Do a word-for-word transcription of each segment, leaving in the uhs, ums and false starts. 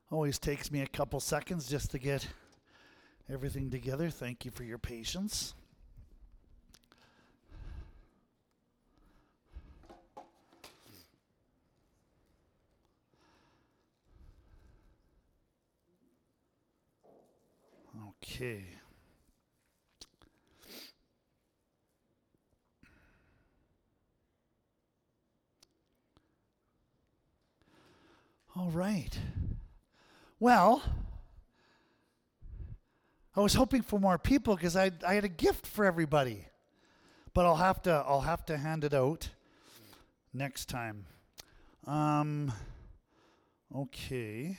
Always takes me a couple seconds just to get everything together. Thank you for your patience. Okay. All right. Well, I was hoping for more people because I I had a gift for everybody, but I'll have to I'll have to hand it out next time. Um. Okay.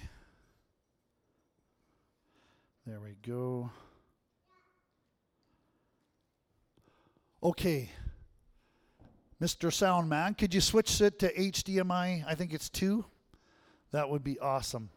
There we go. Okay. Mister Soundman, could you switch it to H D M I? I think it's two. That would be awesome.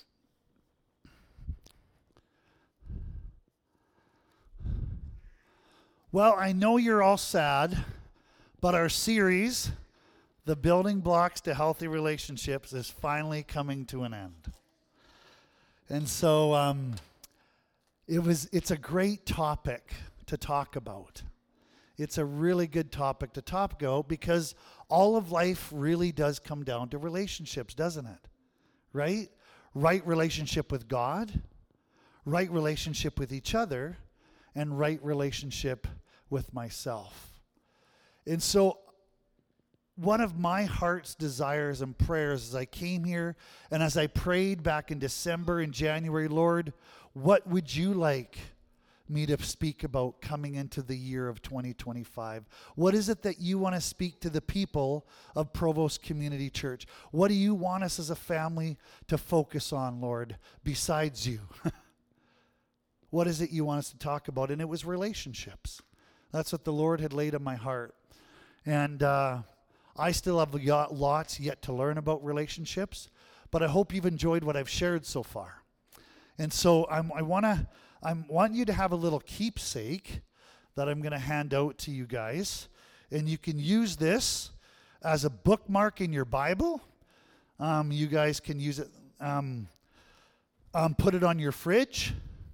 Well, I know you're all sad, but our series, The Building Blocks to Healthy Relationships, is finally coming to an end. And so um, it was. It's a great topic to talk about. It's a really good topic to talk about because all of life really does come down to relationships, doesn't it? Right? Right relationship with God, right relationship with each other, and right relationship with myself. And so one of my heart's desires and prayers as I came here and as I prayed back in December and January, Lord, what would you like me to speak about coming into the year of twenty twenty-five? What is it that you want to speak to the people of Provost Community Church? What do you want us as a family to focus on, Lord, besides you? What is it you want us to talk about? And it was relationships. That's what the Lord had laid on my heart. And uh, I still have lots yet to learn about relationships, but I hope you've enjoyed what I've shared so far. And so I'm, I want to I want you to have a little keepsake that I'm going to hand out to you guys. And you can use this as a bookmark in your Bible. Um, you guys can use it, um, um, put it on your fridge.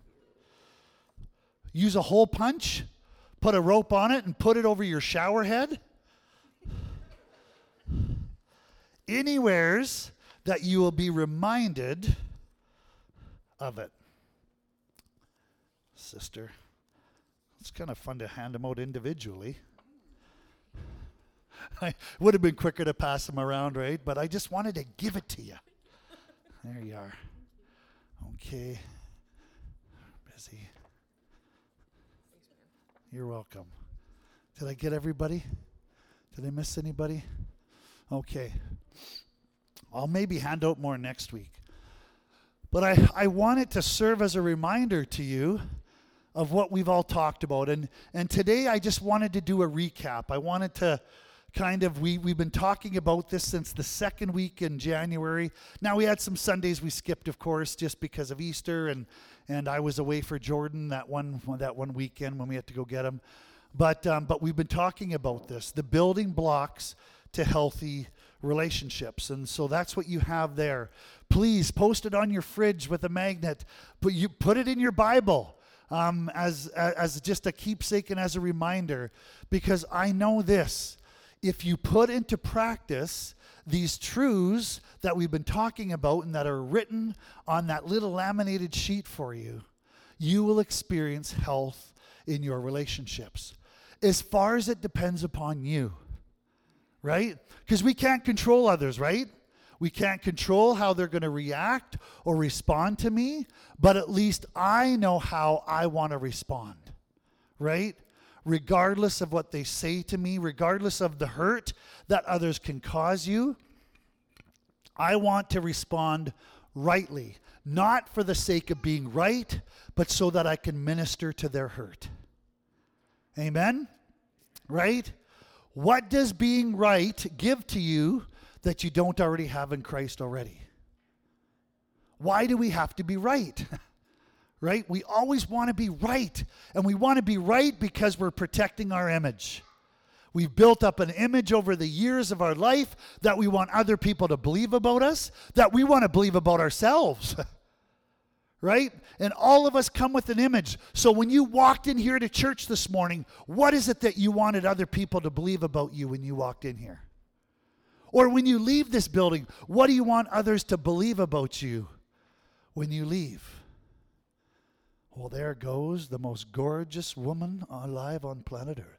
Use a hole punch, put a rope on it, and put it over your shower head. Anywheres that you will be reminded of it. Sister, it's kind of fun to hand them out individually. I would have been quicker to pass them around, right? But I just wanted to give it to you. There you are. Okay. Busy. You're welcome. Did I get everybody? Did I miss anybody? Okay. I'll maybe hand out more next week. But I, I want it to serve as a reminder to you of what we've all talked about. And and today I just wanted to do a recap. I wanted to kind of, we, we've been talking about this since the second week in January. Now we had some Sundays we skipped, of course, just because of Easter, and, and I was away for Jordan that one that one weekend when we had to go get him. But um, but we've been talking about this, the building blocks to healthy relationships. And so that's what you have there. Please post it on your fridge with a magnet. But you put it in your Bible. Um, as, as just a keepsake and as a reminder, because I know this, if you put into practice these truths that we've been talking about and that are written on that little laminated sheet for you, you will experience health in your relationships. As far as it depends upon you, right? Because we can't control others, right? We can't control how they're going to react or respond to me, but at least I know how I want to respond, right? Regardless of what they say to me, regardless of the hurt that others can cause you, I want to respond rightly, not for the sake of being right, but so that I can minister to their hurt. Amen? Right? What does being right give to you that you don't already have in Christ already? Why do we have to be right? Right? We always want to be right. And we want to be right because we're protecting our image. We've built up an image over the years of our life that we want other people to believe about us, that we want to believe about ourselves. Right? And all of us come with an image. So when you walked in here to church this morning, what is it that you wanted other people to believe about you when you walked in here? Or when you leave this building, what do you want others to believe about you when you leave? Well, there goes the most gorgeous woman alive on planet Earth.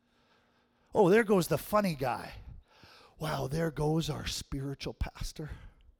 Oh, there goes the funny guy. Wow, there goes our spiritual pastor.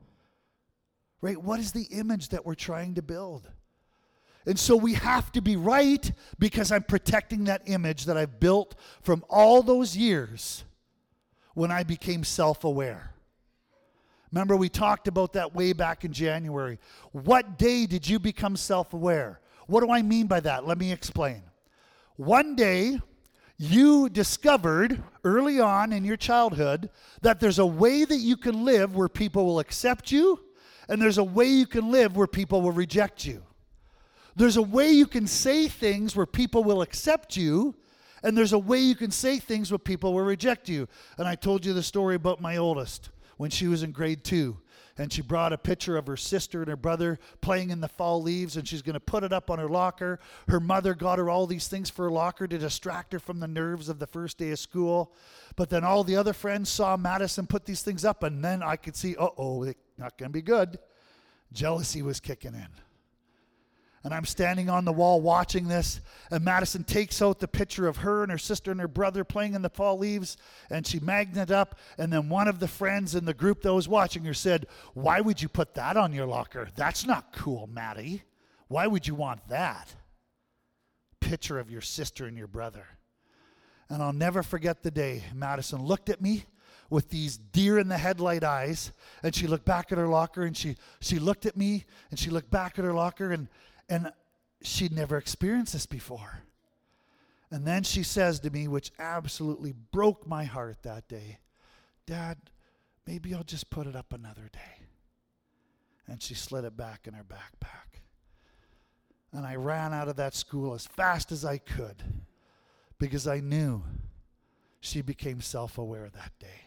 Right? What is the image that we're trying to build? And so we have to be right because I'm protecting that image that I've built from all those years when I became self-aware. Remember, we talked about that way back in January. What day did you become self-aware? What do I mean by that? Let me explain. One day, you discovered early on in your childhood that there's a way that you can live where people will accept you, and there's a way you can live where people will reject you. There's a way you can say things where people will accept you, and there's a way you can say things where people will reject you. And I told you the story about my oldest when she was in grade two. And she brought a picture of her sister and her brother playing in the fall leaves, and she's going to put it up on her locker. Her mother got her all these things for her locker to distract her from the nerves of the first day of school. But then all the other friends saw Madison put these things up, and then I could see, uh-oh, it's not going to be good. Jealousy was kicking in. And I'm standing on the wall watching this, and Madison takes out the picture of her and her sister and her brother playing in the fall leaves, and she magneted up, and then one of the friends in the group that was watching her said, "Why would you put that on your locker? That's not cool, Maddie. Why would you want that? Picture of your sister and your brother." And I'll never forget the day Madison looked at me with these deer in the headlight eyes, and she looked back at her locker, and she she looked at me, and she looked back at her locker, and And she'd never experienced this before. And then she says to me, which absolutely broke my heart that day, "Dad, maybe I'll just put it up another day." And she slid it back in her backpack. And I ran out of that school as fast as I could because I knew she became self-aware that day.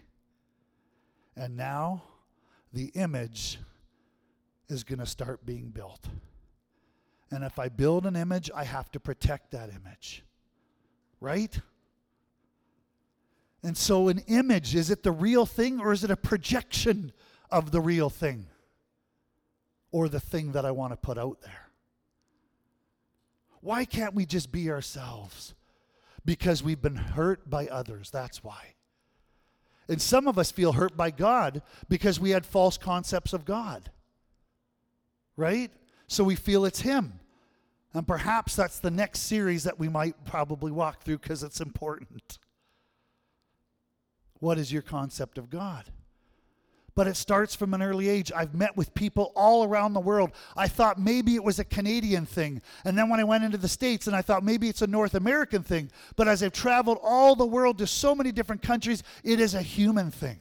And now the image is going to start being built. And if I build an image, I have to protect that image. Right? And so an image, is it the real thing or is it a projection of the real thing? Or the thing that I want to put out there? Why can't we just be ourselves? Because we've been hurt by others. That's why. And some of us feel hurt by God because we had false concepts of God. Right? So we feel it's Him. And perhaps that's the next series that we might probably walk through because it's important. What is your concept of God? But it starts from an early age. I've met with people all around the world. I thought maybe it was a Canadian thing. And then when I went into the States, and I thought maybe it's a North American thing. But as I've traveled all the world to so many different countries, it is a human thing.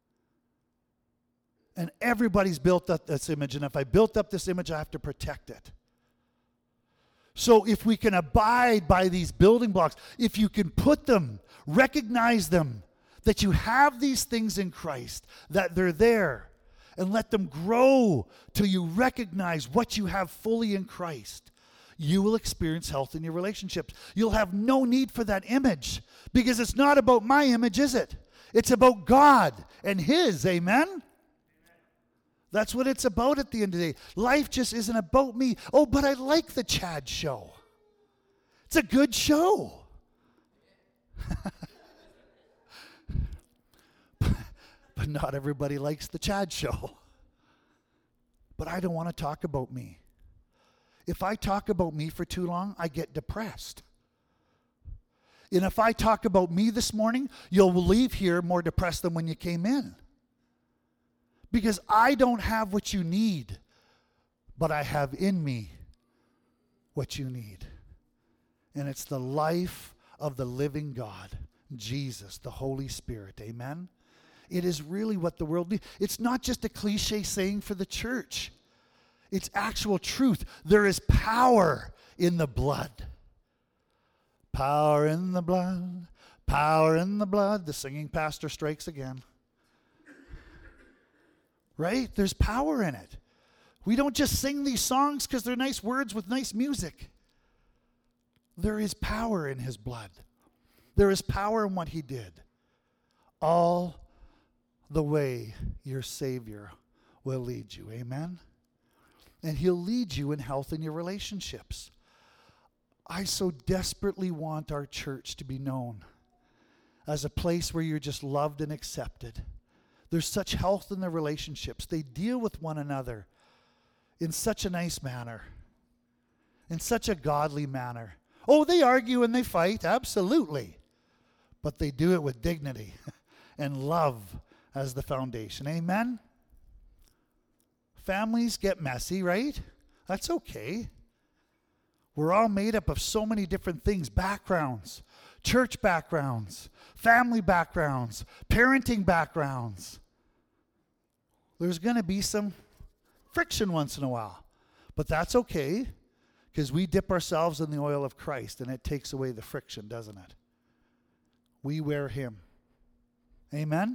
And everybody's built up this image. And if I built up this image, I have to protect it. So if we can abide by these building blocks, if you can put them, recognize them, that you have these things in Christ, that they're there, and let them grow till you recognize what you have fully in Christ, you will experience health in your relationships. You'll have no need for that image because it's not about my image, is it? It's about God and His, amen? That's what it's about at the end of the day. Life just isn't about me. Oh, but I like the Chad show. It's a good show. But not everybody likes the Chad show. But I don't want to talk about me. If I talk about me for too long, I get depressed. And if I talk about me this morning, you'll leave here more depressed than when you came in. Because I don't have what you need, but I have in me what you need. And it's the life of the living God, Jesus, the Holy Spirit. Amen? It is really what the world needs. It's not just a cliche saying for the church. It's actual truth. There is power in the blood. Power in the blood. Power in the blood. The singing pastor strikes again. Right? There's power in it. We don't just sing these songs because they're nice words with nice music. There is power in his blood. There is power in what he did. All the way your Savior will lead you. Amen? And he'll lead you in health in your relationships. I so desperately want our church to be known as a place where you're just loved and accepted. There's such health in the relationships. They deal with one another in such a nice manner, in such a godly manner. Oh, they argue and they fight, absolutely. But they do it with dignity and love as the foundation. Amen? Families get messy, right? That's okay. We're all made up of so many different things, backgrounds, church backgrounds, family backgrounds, parenting backgrounds. There's going to be some friction once in a while, but that's okay because we dip ourselves in the oil of Christ and it takes away the friction, doesn't it? We wear him. Amen?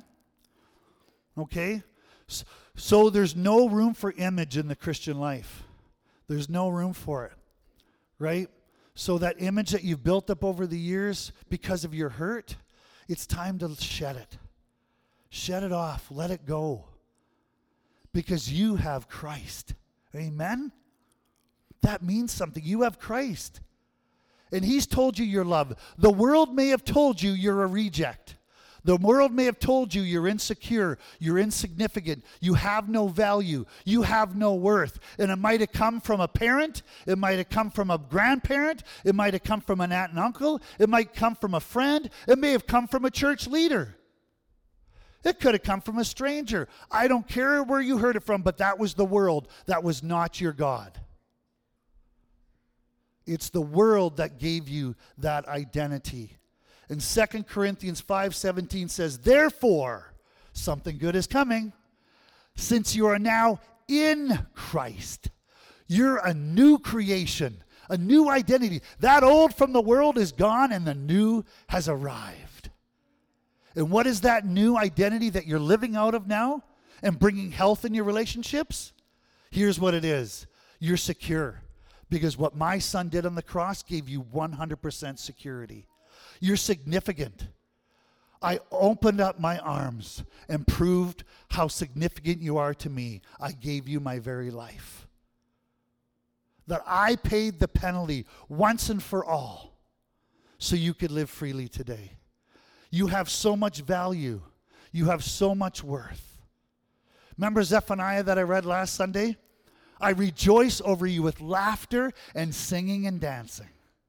Okay? So there's no room for image in the Christian life. There's no room for it, right? So that image that you've built up over the years because of your hurt, it's time to shed it. Shed it off. Let it go. Because you have Christ. Amen? That means something. You have Christ. And he's told you you're loved. The world may have told you you're a reject. The world may have told you you're insecure, you're insignificant, you have no value, you have no worth. And it might have come from a parent, it might have come from a grandparent, it might have come from an aunt and uncle, it might come from a friend, it may have come from a church leader. It could have come from a stranger. I don't care where you heard it from, but that was the world. That was not your God. It's the world that gave you that identity. And Second Corinthians five seventeen says, therefore, something good is coming. Since you are now in Christ, you're a new creation, a new identity. That old from the world is gone and the new has arrived. And what is that new identity that you're living out of now and bringing health in your relationships? Here's what it is. You're secure because what my son did on the cross gave you one hundred percent security. You're significant. I opened up my arms and proved how significant you are to me. I gave you my very life. That I paid the penalty once and for all so you could live freely today. You have so much value. You have so much worth. Remember Zephaniah that I read last Sunday? I rejoice over you with laughter and singing and dancing.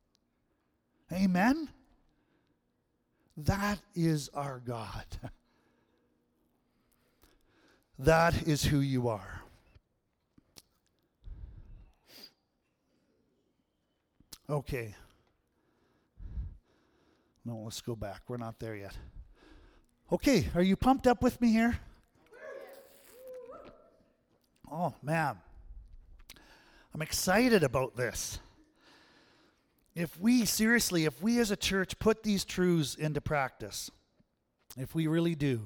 Amen? That is our God. That is who you are. Okay. No, let's go back. We're not there yet. Okay, are you pumped up with me here? Oh, man. I'm excited about this. If we, seriously, if we as a church put these truths into practice, if we really do,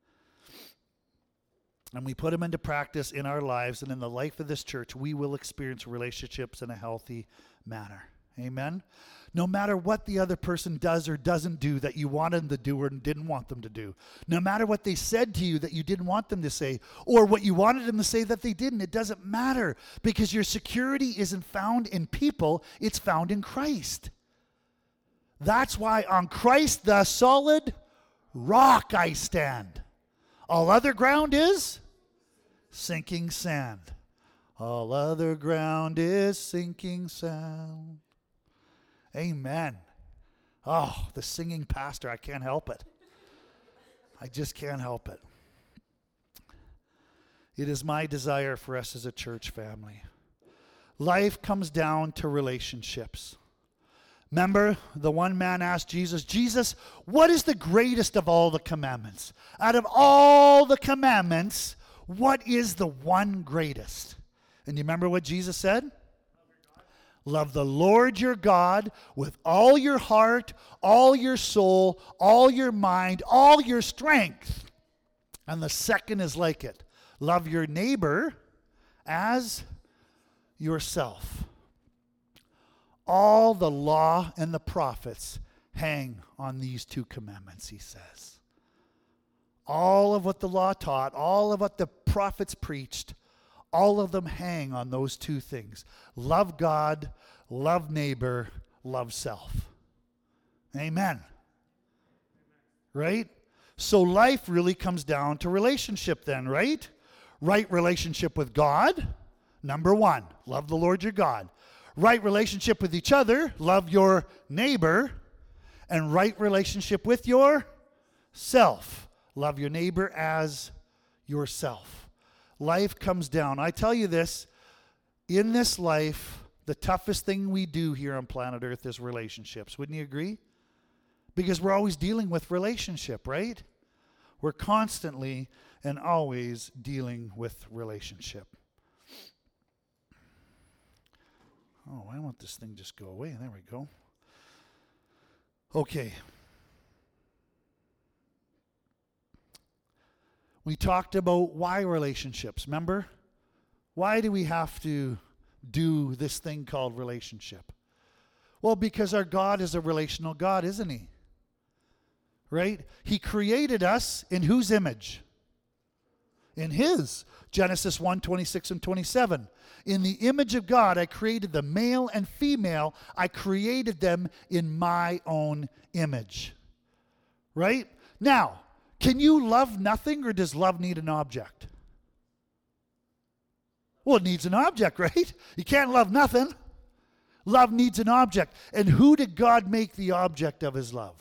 and we put them into practice in our lives and in the life of this church, we will experience relationships in a healthy manner. Amen? No matter what the other person does or doesn't do that you wanted them to do or didn't want them to do, no matter what they said to you that you didn't want them to say, or what you wanted them to say that they didn't, it doesn't matter because your security isn't found in people, it's found in Christ. That's why on Christ the solid rock I stand. All other ground is sinking sand. All other ground is sinking sand. Amen. Oh, the singing pastor, I can't help it. I just can't help it. It is my desire for us as a church family. Life comes down to relationships. Remember, the one man asked Jesus, Jesus, what is the greatest of all the commandments? Out of all the commandments, what is the one greatest? And you remember what Jesus said? Love the Lord your God with all your heart, all your soul, all your mind, all your strength. And the second is like it. Love your neighbor as yourself. All the law and the prophets hang on these two commandments, he says. All of what the law taught, all of what the prophets preached, all of them hang on those two things. Love God, love neighbor, love self. Amen. Right? So life really comes down to relationship then, right? Right relationship with God, number one, love the Lord your God. Right relationship with each other, love your neighbor. And right relationship with yourself, love your neighbor as yourself. Life comes down. I tell you this, in this life, the toughest thing we do here on planet Earth is relationships. Wouldn't you agree? Because we're always dealing with relationship, right? We're constantly and always dealing with relationship. Oh, why won't this thing just go away? There we go. Okay. We talked about why relationships, remember? Why do we have to do this thing called relationship? Well, because our God is a relational God, isn't he? Right? He created us in whose image? In his. Genesis one, twenty-six and twenty-seven. In the image of God, I created the male and female. I created them in my own image. Right? Now, can you love nothing, or does love need an object? Well, it needs an object, right? You can't love nothing. Love needs an object. And who did God make the object of his love?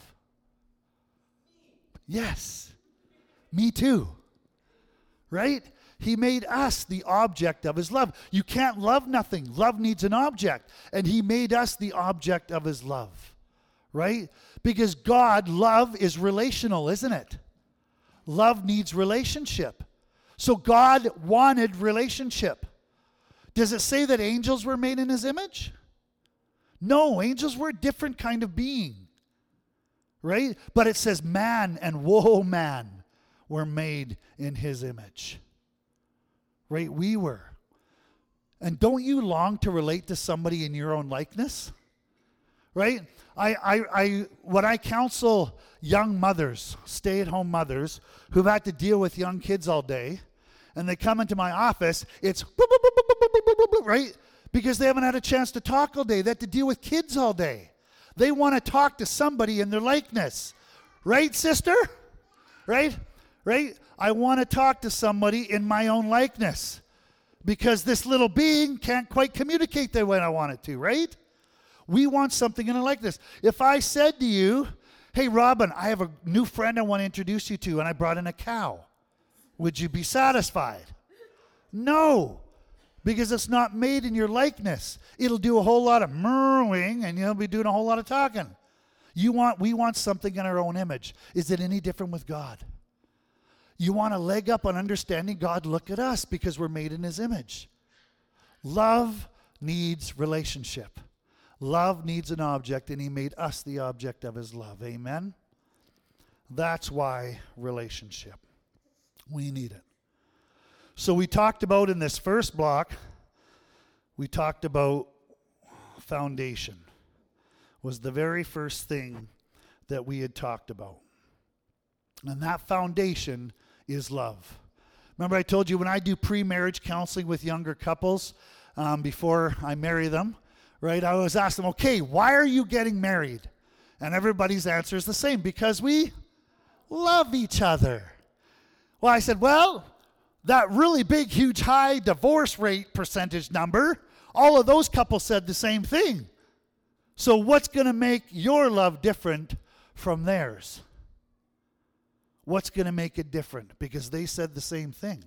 Yes. Me too. Right? He made us the object of his love. You can't love nothing. Love needs an object. And he made us the object of his love. Right? Because God, love is relational, isn't it? Love needs relationship. So God wanted relationship. Does it say that angels were made in his image? No, angels were a different kind of being. Right? But it says man and woman were made in his image. Right? We were. And don't you long to relate to somebody in your own likeness? Right? I, I, I, when I counsel young mothers, stay-at-home mothers, who've had to deal with young kids all day, and they come into my office, it's boop, boop, boop, boop, boop, boop, boop, boop, right? Because they haven't had a chance to talk all day. They have to deal with kids all day. They want to talk to somebody in their likeness. Right, sister? Right? Right? I want to talk to somebody in my own likeness. Because this little being can't quite communicate the way I want it to, right? We want something in a likeness. If I said to you, hey, Robin, I have a new friend I want to introduce you to, and I brought in a cow, would you be satisfied? No, because it's not made in your likeness. It'll do a whole lot of murring, and you'll be doing a whole lot of talking. You want, we want something in our own image. Is it any different with God? You want a leg up on understanding God? Look at us, because we're made in his image. Love needs relationship. Love needs an object, and he made us the object of his love. Amen? That's why relationship. We need it. So we talked about in this first block, we talked about foundation. Was the very first thing that we had talked about. And that foundation is love. Remember I told you when I do pre-marriage counseling with younger couples, um, before I marry them, right, I always ask them, okay, why are you getting married? And everybody's answer is the same, because we love each other. Well, I said, well, that really big, huge, high divorce rate percentage number, all of those couples said the same thing. So what's going to make your love different from theirs? What's going to make it different? Because they said the same thing.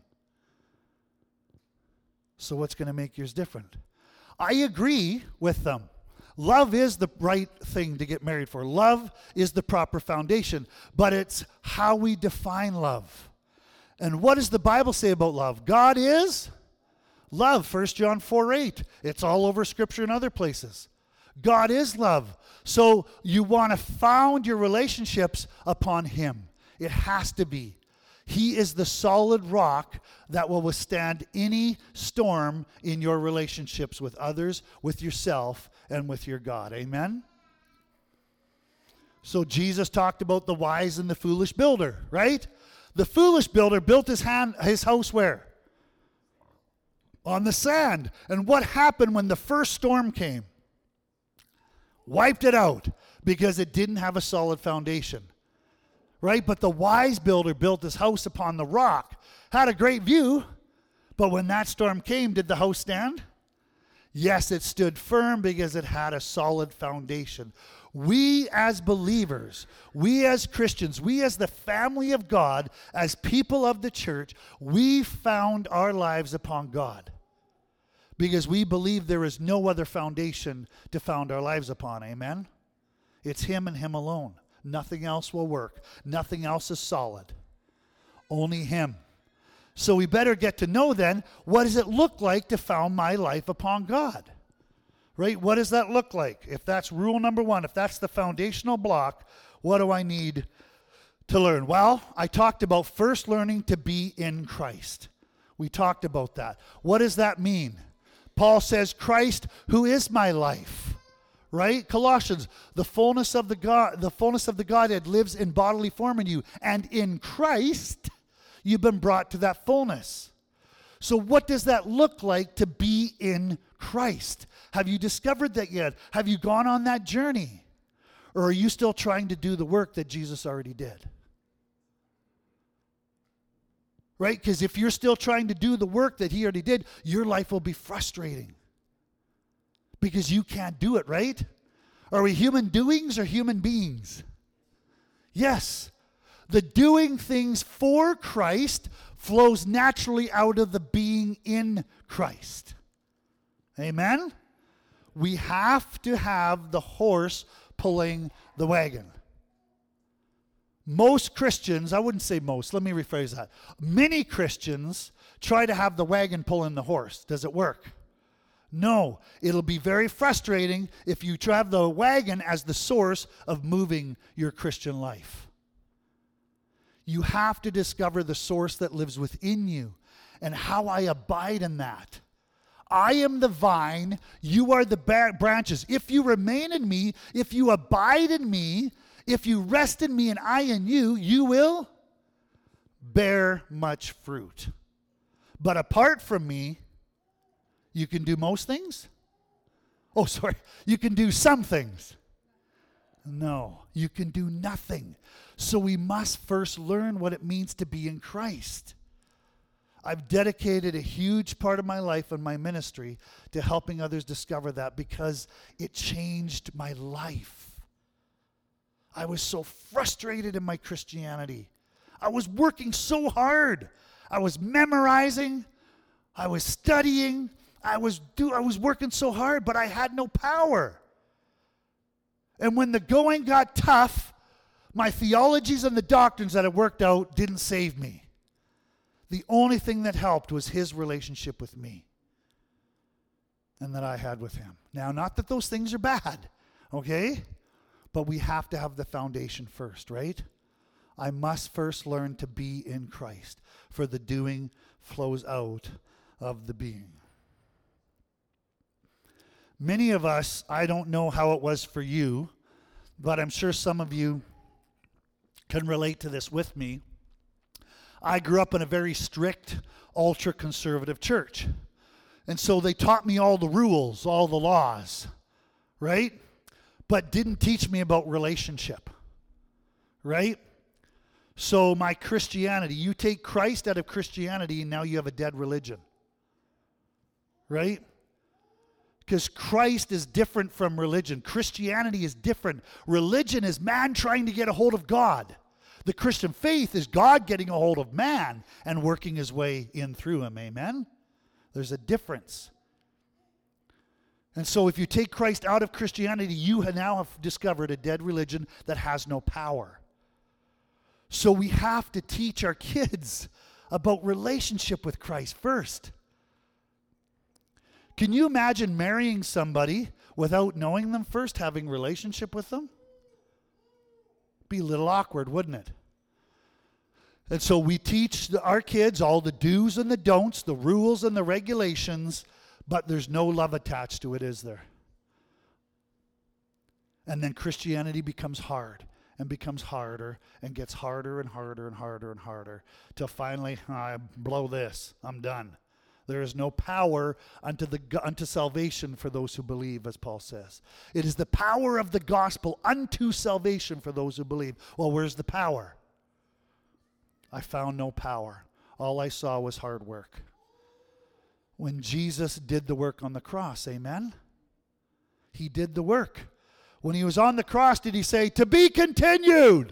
So what's going to make yours different? I agree with them. Love is the right thing to get married for. Love is the proper foundation. But it's how we define love. And what does the Bible say about love? God is Love, First John four eight. It's all over Scripture and other places. God is love. So you want to found your relationships upon him. It has to be. He is the solid rock that will withstand any storm in your relationships with others, with yourself, and with your God. Amen? So Jesus talked about the wise and the foolish builder, right? The foolish builder built his, hand, his house where? On the sand. And what happened when the first storm came? Wiped it out because it didn't have a solid foundation. Right? But the wise builder built his house upon the rock. Had a great view, but when that storm came, did the house stand? Yes, it stood firm because it had a solid foundation. We as believers, we as Christians, we as the family of God, as people of the church, we found our lives upon God. Because we believe there is no other foundation to found our lives upon. Amen? It's him and him alone. Nothing else will work. Nothing else is solid. Only him. So we better get to know then, what does it look like to found my life upon God? Right? What does that look like? If that's rule number one, if that's the foundational block, what do I need to learn? Well, I talked about first learning to be in Christ. We talked about that. What does that mean? Paul says, Christ, who is my life. Right? Colossians, the fullness of the God, the fullness of the Godhead lives in bodily form in you, and in Christ you've been brought to that fullness. So what does that look like to be in Christ? Have you discovered that yet? Have you gone on that journey? Or are you still trying to do the work that Jesus already did? Right? Because if you're still trying to do the work that he already did, your life will be frustrating. Because you can't do it, right? Are we human doings or human beings? Yes. The doing things for Christ flows naturally out of the being in Christ. Amen? We have to have the horse pulling the wagon. Most Christians, I wouldn't say most, let me rephrase that. Many Christians try to have the wagon pulling the horse. Does it work? No, it'll be very frustrating if you have the wagon as the source of moving your Christian life. You have to discover the source that lives within you and how I abide in that. I am the vine, you are the ba- branches. If you remain in me, if you abide in me, if you rest in me and I in you, you will bear much fruit. But apart from me, you can do most things? Oh, sorry. You can do some things. No, you can do nothing. So we must first learn what it means to be in Christ. I've dedicated a huge part of my life and my ministry to helping others discover that because it changed my life. I was so frustrated in my Christianity. I was working so hard. I was memorizing. I was studying. I was do I was working so hard, but I had no power. And when the going got tough, my theologies and the doctrines that I worked out didn't save me. The only thing that helped was his relationship with me and that I had with him. Now, not that those things are bad, okay? But we have to have the foundation first, right? I must first learn to be in Christ, for the doing flows out of the being. Many of us, I don't know how it was for you, but I'm sure some of you can relate to this with me. I grew up in a very strict, ultra-conservative church. And so they taught me all the rules, all the laws, right? But didn't teach me about relationship, right? So my Christianity, you take Christ out of Christianity and now you have a dead religion, right? Because Christ is different from religion. Christianity is different. Religion is man trying to get a hold of God. The Christian faith is God getting a hold of man and working his way in through him. Amen? There's a difference. And so if you take Christ out of Christianity, you now have discovered a dead religion that has no power. So we have to teach our kids about relationship with Christ first. Can you imagine marrying somebody without knowing them first, having a relationship with them? Be a little awkward, wouldn't it? And so we teach the, our kids all the do's and the don'ts, the rules and the regulations, but there's no love attached to it, is there? And then Christianity becomes hard and becomes harder and gets harder and harder and harder and harder till finally, I blow this, I'm done. There is no power unto the unto salvation for those who believe, as Paul says. It is the power of the gospel unto salvation for those who believe. Well, where's the power? I found no power. All I saw was hard work. When Jesus did the work on the cross, amen? He did the work. When he was on the cross, did he say, to be continued?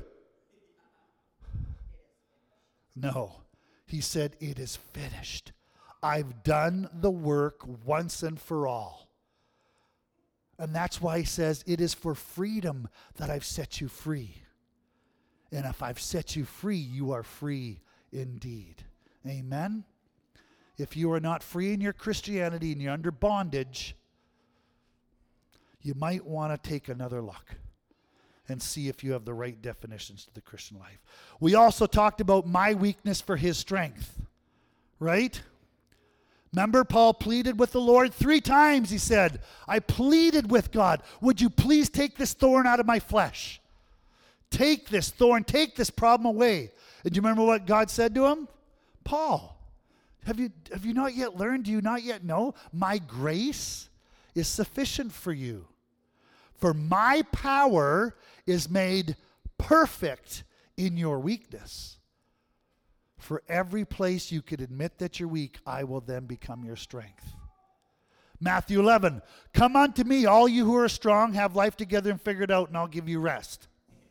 No. He said, it is finished. I've done the work once and for all. And that's why he says, it is for freedom that I've set you free. And if I've set you free, you are free indeed. Amen? If you are not free in your Christianity and you're under bondage, you might want to take another look and see if you have the right definitions to the Christian life. We also talked about my weakness for his strength, right? Remember, Paul pleaded with the Lord three times. He said, I pleaded with God, would you please take this thorn out of my flesh? Take this thorn, take this problem away. And do you remember what God said to him? Paul, have you, have you not yet learned? Do you not yet know? My grace is sufficient for you. For my power is made perfect in your weakness. For every place you could admit that you're weak, I will then become your strength. Matthew eleven, come unto me, all you who are strong, have life together and figure it out, and I'll give you rest.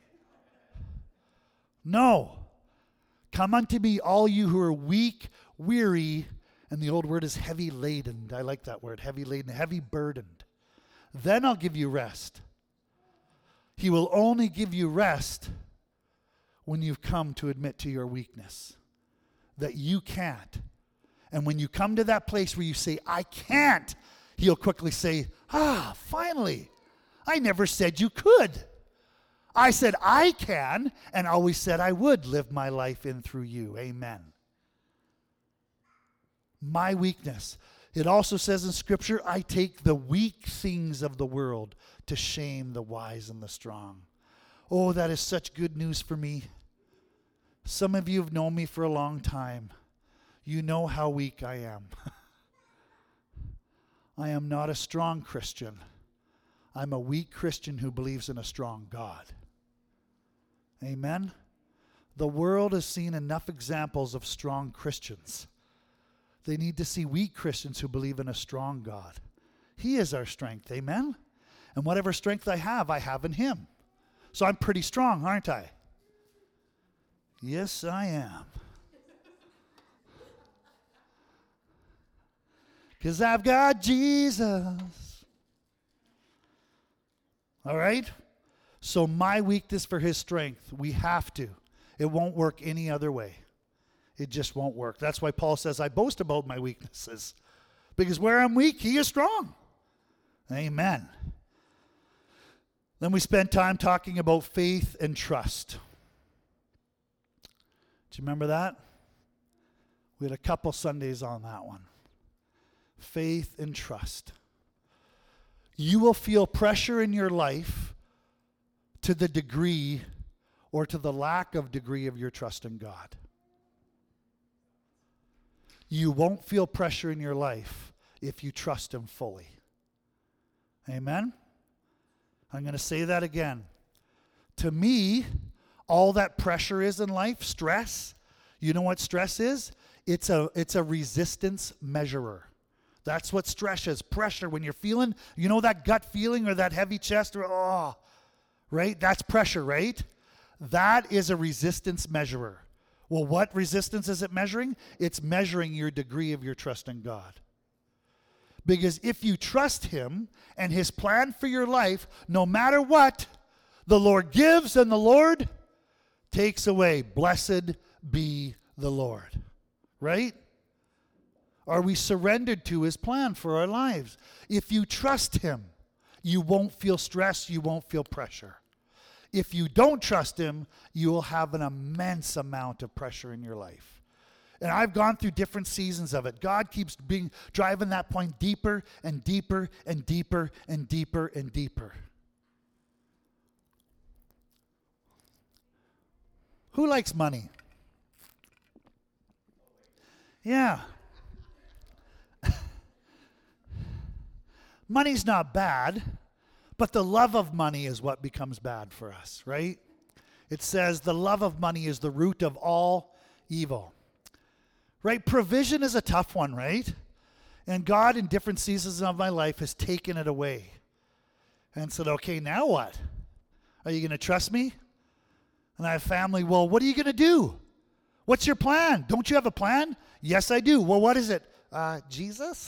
No. Come unto me, all you who are weak, weary, and the old word is heavy laden. I like that word, heavy laden, heavy burdened. Then I'll give you rest. He will only give you rest when you've come to admit to your weakness, that you can't. And when you come to that place where you say, I can't, he'll quickly say, ah, finally, I never said you could. I said I can, and always said I would live my life in through you. Amen. My weakness. It also says in Scripture, I take the weak things of the world to shame the wise and the strong. Oh, that is such good news for me. Some of you have known me for a long time. You know how weak I am. I am not a strong Christian. I'm a weak Christian who believes in a strong God. Amen? The world has seen enough examples of strong Christians. They need to see weak Christians who believe in a strong God. He is our strength. Amen? And whatever strength I have, I have in him. So I'm pretty strong, aren't I? Yes, I am. Because I've got Jesus. All right? So my weakness for his strength, we have to. It won't work any other way. It just won't work. That's why Paul says, I boast about my weaknesses. Because where I'm weak, he is strong. Amen. Then we spent time talking about faith and trust. Do you remember that? We had a couple Sundays on that one. Faith and trust. You will feel pressure in your life to the degree or to the lack of degree of your trust in God. You won't feel pressure in your life if you trust him fully. Amen? I'm going to say that again. To me, all that pressure is in life, stress, you know what stress is? It's a, it's a resistance measurer. That's what stress is, pressure. When you're feeling, you know that gut feeling or that heavy chest, or oh, right? That's pressure, right? That is a resistance measurer. Well, what resistance is it measuring? It's measuring your degree of your trust in God. Because if you trust him and his plan for your life, no matter what, the Lord gives and the Lord takes away. Blessed be the Lord. Right? Are we surrendered to his plan for our lives? If you trust him, you won't feel stress, you won't feel pressure. If you don't trust him, you will have an immense amount of pressure in your life. And I've gone through different seasons of it. God keeps being driving that point deeper and deeper and deeper and deeper and deeper. Who likes money? Yeah. Money's not bad, but the love of money is what becomes bad for us, right? It says the love of money is the root of all evil. Right? Provision is a tough one, right? And God in different seasons of my life has taken it away and said, okay, now what? Are you going to trust me? And I have family, well, what are you going to do? What's your plan? Don't you have a plan? Yes, I do. Well, what is it? Uh, Jesus?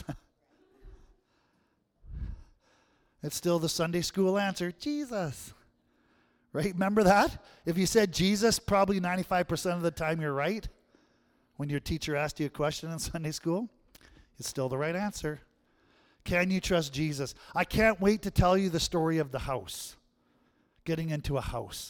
It's still the Sunday school answer, Jesus. Right? Remember that? If you said Jesus, probably ninety-five percent of the time you're right. When your teacher asked you a question in Sunday school, it's still the right answer. Can you trust Jesus? I can't wait to tell you the story of the house. Getting into a house.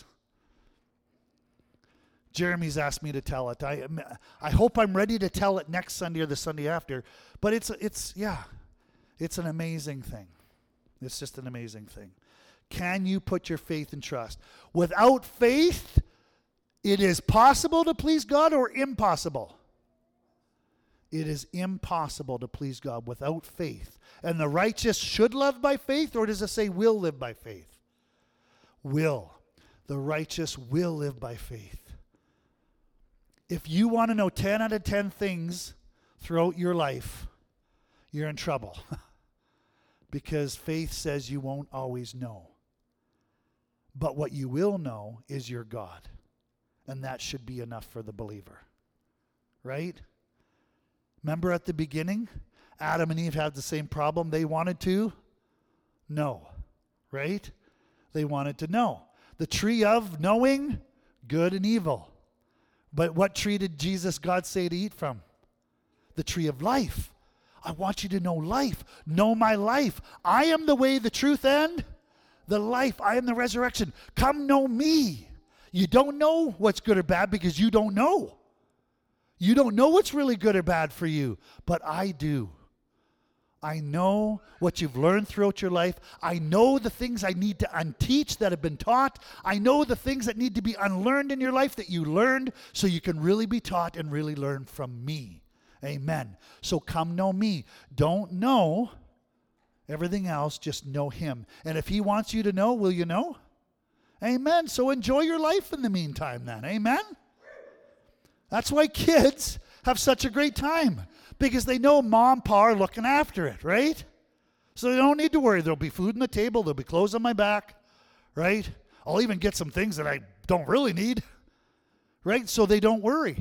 Jeremy's asked me to tell it. I I hope I'm ready to tell it next Sunday or the Sunday after. But it's, it's yeah, it's an amazing thing. It's just an amazing thing. Can you put your faith and trust? Without faith, it is possible to please God or impossible? It is impossible to please God without faith. And the righteous should live by faith, or does it say will live by faith? Will. The righteous will live by faith. If you want to know ten out of ten things throughout your life, you're in trouble. Because faith says you won't always know. But what you will know is your God. And that should be enough for the believer. Right? Remember at the beginning, Adam and Eve had the same problem. They wanted to know. Right? They wanted to know. The tree of knowing good and evil. But what tree did Jesus, God, say to eat from? The tree of life. I want you to know life. Know my life. I am the way, the truth, and the life. I am the resurrection. Come know me. You don't know what's good or bad because you don't know. You don't know what's really good or bad for you, but I do. I know what you've learned throughout your life. I know the things I need to unteach that have been taught. I know the things that need to be unlearned in your life that you learned so you can really be taught and really learn from me. Amen. So come know me. Don't know everything else, just know him. And if he wants you to know, will you know? Amen. So enjoy your life in the meantime then. Amen. That's why kids have such a great time, because they know mom and pa are looking after it, right? So they don't need to worry. There'll be food on the table. There'll be clothes on my back, right? I'll even get some things that I don't really need, right? So they don't worry.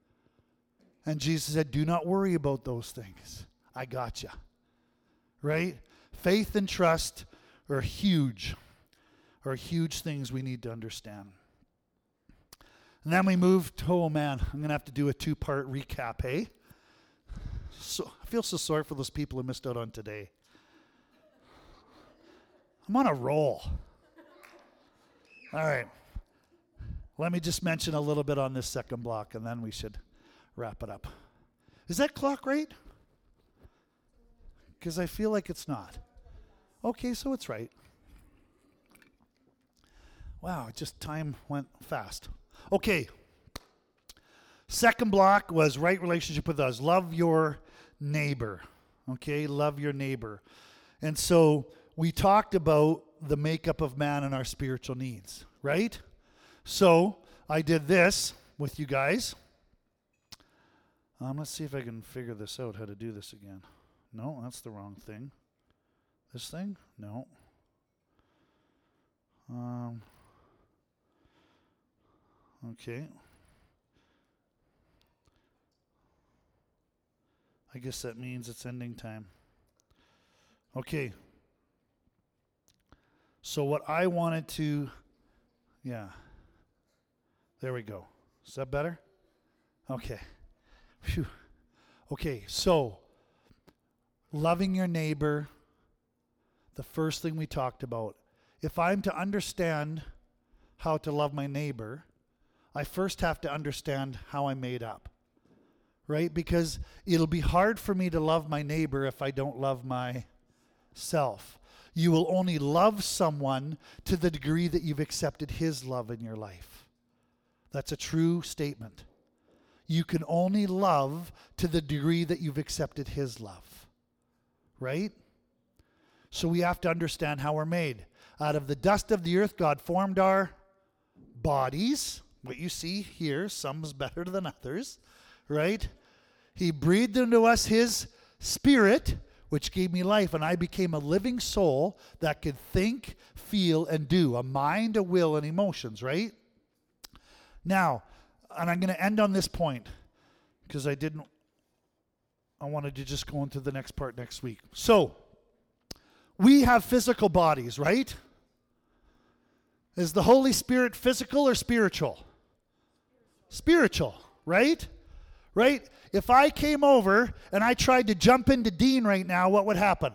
And Jesus said, do not worry about those things. I got you, right? Faith and trust are huge, are huge things we need to understand. And then we moved, oh man, I'm going to have to do a two-part recap, hey? So, I feel so sorry for those people who missed out on today. I'm on a roll. All right. Let me just mention a little bit on this second block, and then we should wrap it up. Is that clock right? Because I feel like it's not. Okay, so it's right. Wow, just time went fast. Okay. Second block was right relationship with us. Love your neighbor. Okay, love your neighbor. And so we talked about the makeup of man and our spiritual needs, right? So I did this with you guys. Um, let's see if I can figure this out, how to do this again. No, that's the wrong thing. This thing? No. Um, okay. I guess that means it's ending time. Okay. So what I wanted to, yeah. There we go. Is that better? Okay. Phew. Okay, so loving your neighbor, the first thing we talked about. If I'm to understand how to love my neighbor, I first have to understand how I'm made up, right? Because it'll be hard for me to love my neighbor if I don't love myself. You will only love someone to the degree that you've accepted his love in your life. That's a true statement. You can only love to the degree that you've accepted his love, right? So we have to understand how we're made. Out of the dust of the earth, God formed our bodies. What you see here, some's better than others, right? He breathed into us his spirit, which gave me life, and I became a living soul that could think, feel, and do. A mind, a will, and emotions, right? Now, and I'm going to end on this point, because I didn't, I wanted to just go into the next part next week. So, we have physical bodies, right? Is the Holy Spirit physical or spiritual? Spiritual, right? Right? If I came over and I tried to jump into Dean right now, what would happen?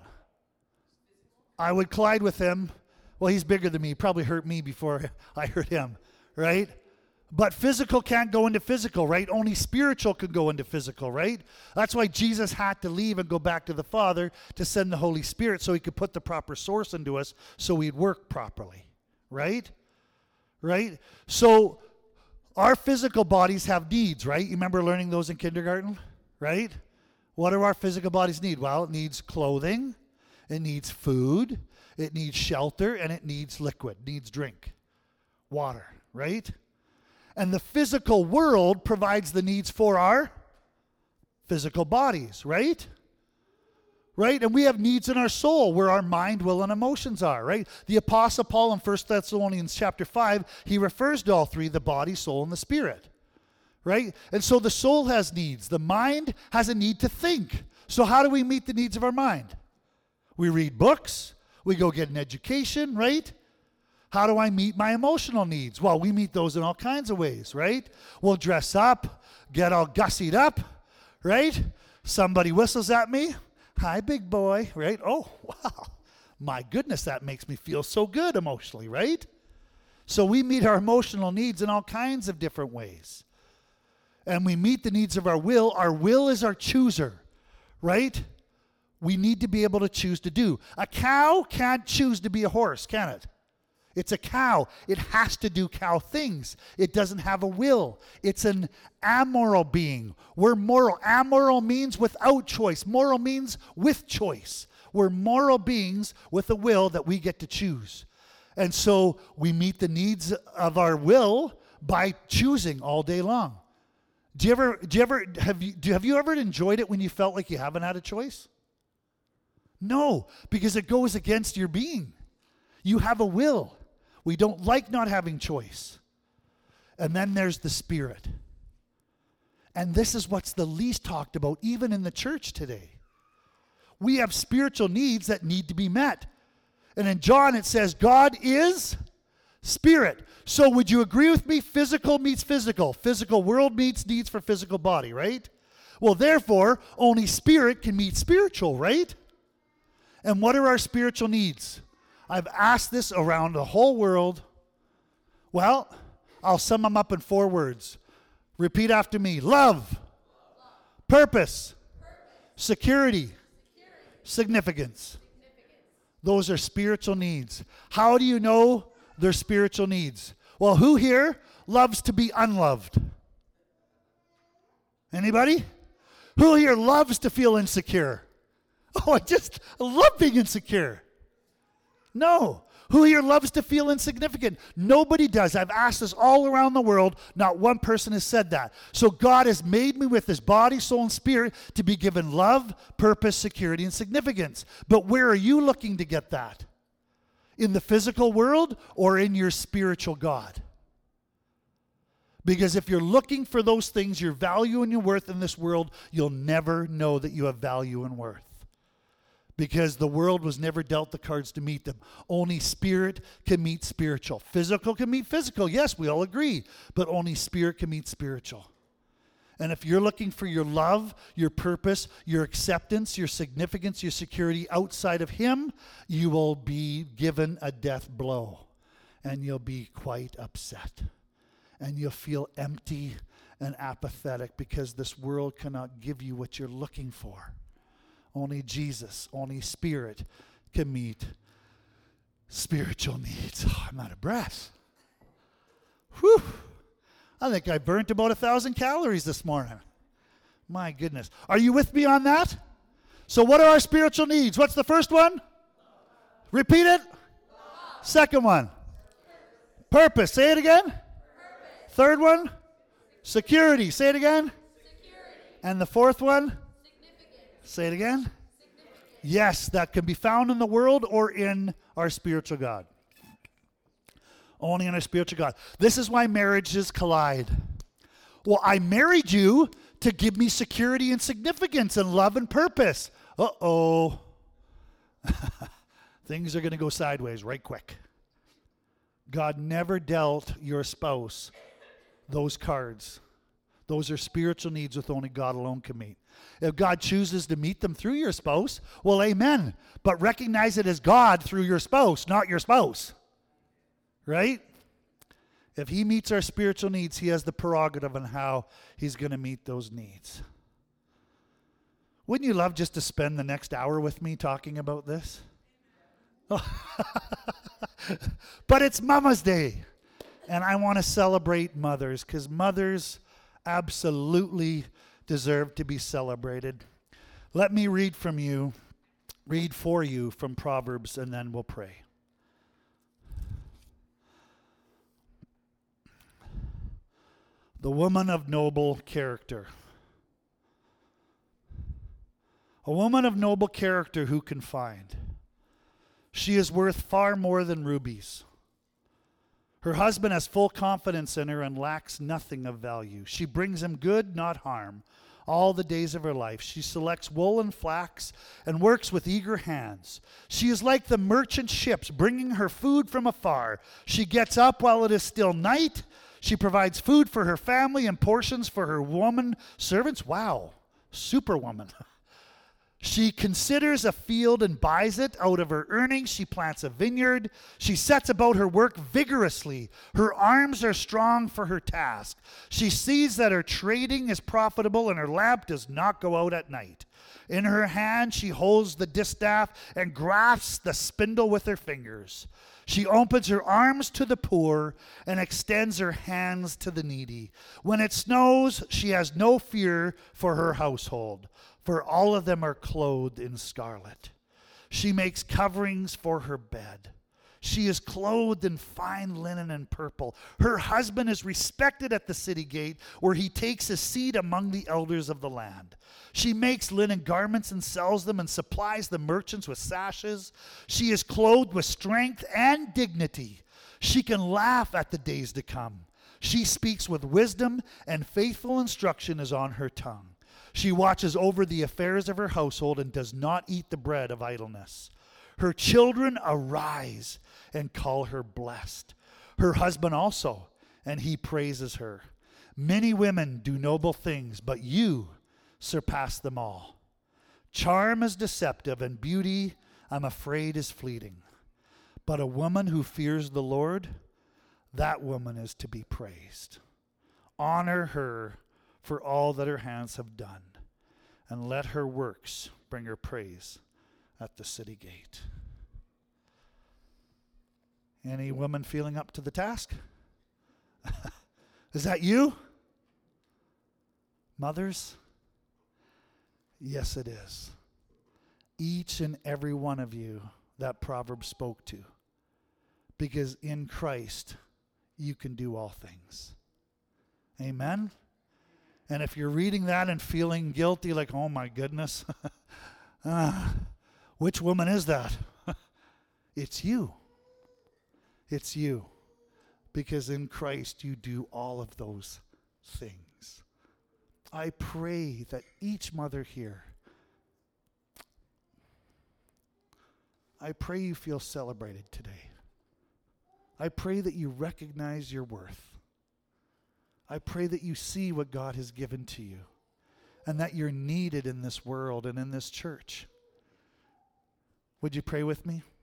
I would collide with him. Well, he's bigger than me. He probably hurt me before I hurt him, right? But physical can't go into physical, right? Only spiritual can go into physical, right? That's why Jesus had to leave and go back to the Father to send the Holy Spirit so he could put the proper source into us so we'd work properly, right? Right? So our physical bodies have needs, right? You remember learning those in kindergarten, right? What do our physical bodies need? Well, it needs clothing, it needs food, it needs shelter, and it needs liquid, needs drink, water, right? And the physical world provides the needs for our physical bodies, right? Right? And we have needs in our soul where our mind, will, and emotions are, right? The Apostle Paul in First Thessalonians chapter five, he refers to all three, the body, soul, and the spirit, right? And so the soul has needs. The mind has a need to think. So how do we meet the needs of our mind? We read books. We go get an education, right? How do I meet my emotional needs? Well, we meet those in all kinds of ways, right? We'll dress up, get all gussied up, right? Somebody whistles at me. Hi, big boy, right? Oh, wow. My goodness, that makes me feel so good emotionally, right? So we meet our emotional needs in all kinds of different ways. And we meet the needs of our will. Our will is our chooser, right? We need to be able to choose to do. A cow can't choose to be a horse, can it? It's a cow. It has to do cow things. It doesn't have a will. It's an amoral being. We're moral. Amoral means without choice. Moral means with choice. We're moral beings with a will that we get to choose. And so we meet the needs of our will by choosing all day long. Do you ever, do you ever, have you, do, have you ever enjoyed it when you felt like you haven't had a choice? No, because it goes against your being. You have a will. We don't like not having choice. And then there's the spirit. And this is what's the least talked about, even in the church today. We have spiritual needs that need to be met. And in John it says, God is spirit. So would you agree with me? Physical meets physical. Physical world meets needs for physical body, right? Well, therefore, only spirit can meet spiritual, right? And what are our spiritual needs? I've asked this around the whole world. Well, I'll sum them up in four words. Repeat after me. Love. Love. Purpose. Purpose. Security. Security. Significance. Significance. Those are spiritual needs. How do you know they're spiritual needs? Well, who here loves to be unloved? Anybody? Who here loves to feel insecure? Oh, I just love being insecure. No. Who here loves to feel insignificant? Nobody does. I've asked this all around the world. Not one person has said that. So God has made me with his body, soul, and spirit to be given love, purpose, security, and significance. But where are you looking to get that? In the physical world or in your spiritual God? Because if you're looking for those things, your value and your worth in this world, you'll never know that you have value and worth. Because the world was never dealt the cards to meet them. Only spirit can meet spiritual. Physical can meet physical. Yes, we all agree. But only spirit can meet spiritual. And if you're looking for your love, your purpose, your acceptance, your significance, your security outside of him, you will be given a death blow. And you'll be quite upset. And you'll feel empty and apathetic because this world cannot give you what you're looking for. Only Jesus, only Spirit can meet spiritual needs. Oh, I'm out of breath. Whew. I think I burnt about a thousand calories this morning. My goodness. Are you with me on that? So what are our spiritual needs? What's the first one? Repeat it. Second one. Purpose. Say it again. Purpose. Third one. Security. Say it again. Security. And the fourth one. Say it again. Yes, that can be found in the world or in our spiritual God. Only in our spiritual God. This is why marriages collide. Well, I married you to give me security and significance and love and purpose. Uh-oh. Things are going to go sideways right quick. God never dealt your spouse those cards. Those are spiritual needs with only God alone can meet. If God chooses to meet them through your spouse, well, amen. But recognize it as God through your spouse, not your spouse. Right? If he meets our spiritual needs, he has the prerogative on how he's going to meet those needs. Wouldn't you love just to spend the next hour with me talking about this? But it's Mama's Day. And I want to celebrate mothers because mothers absolutely deserve to be celebrated. Let me read from you, read for you from Proverbs, and then we'll pray. The woman of noble character. A woman of noble character who can find. She is worth far more than rubies. Her husband has full confidence in her and lacks nothing of value. She brings him good, not harm, all the days of her life. She selects wool and flax and works with eager hands. She is like the merchant ships, bringing her food from afar. She gets up while it is still night. She provides food for her family and portions for her woman servants. Wow, superwoman. She considers a field and buys it. Out of her earnings, she plants a vineyard. She sets about her work vigorously. Her arms are strong for her task. She sees that her trading is profitable and her lamp does not go out at night. In her hand, she holds the distaff and grasps the spindle with her fingers. She opens her arms to the poor and extends her hands to the needy. When it snows, she has no fear for her household, for all of them are clothed in scarlet. She makes coverings for her bed. She is clothed in fine linen and purple. Her husband is respected at the city gate, where he takes a seat among the elders of the land. She makes linen garments and sells them and supplies the merchants with sashes. She is clothed with strength and dignity. She can laugh at the days to come. She speaks with wisdom, and faithful instruction is on her tongue. She watches over the affairs of her household and does not eat the bread of idleness. Her children arise and call her blessed. Her husband also, and he praises her. Many women do noble things, but you surpass them all. Charm is deceptive, and beauty, I'm afraid, is fleeting. But a woman who fears the Lord, that woman is to be praised. Honor her for all that her hands have done, and let her works bring her praise at the city gate. Any woman feeling up to the task? Is that you? Mothers? Yes, it is. Each and every one of you that proverb spoke to. Because in Christ, you can do all things. Amen? And if you're reading that and feeling guilty, like, oh my goodness, ah, which woman is that? It's you. It's you. Because in Christ you do all of those things. I pray that each mother here, I pray you feel celebrated today. I pray that you recognize your worth. I pray that you see what God has given to you and that you're needed in this world and in this church. Would you pray with me?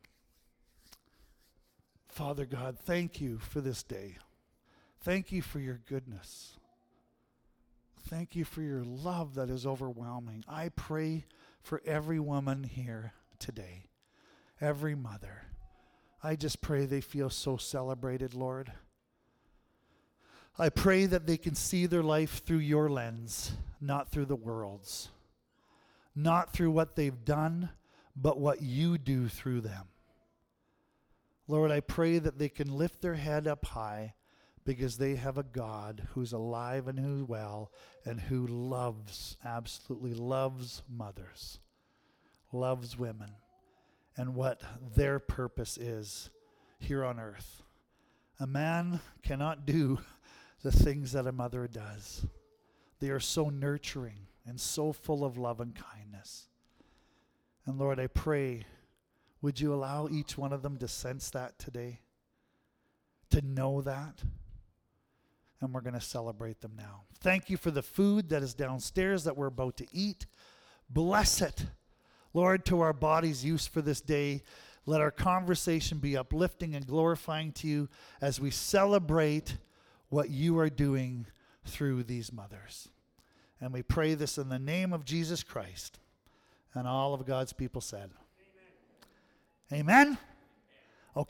Father God, thank you for this day. Thank you for your goodness. Thank you for your love that is overwhelming. I pray for every woman here today, every mother. I just pray they feel so celebrated, Lord. I pray that they can see their life through your lens, not through the world's. Not through what they've done, but what you do through them. Lord, I pray that they can lift their head up high because they have a God who's alive and who's well and who loves, absolutely loves mothers, loves women, and what their purpose is here on earth. A man cannot do the things that a mother does. They are so nurturing and so full of love and kindness. And Lord, I pray, would you allow each one of them to sense that today? To know that? And we're going to celebrate them now. Thank you for the food that is downstairs that we're about to eat. Bless it, Lord, to our bodies' use for this day. Let our conversation be uplifting and glorifying to you as we celebrate what you are doing through these mothers. And we pray this in the name of Jesus Christ. And all of God's people said, Amen. Amen.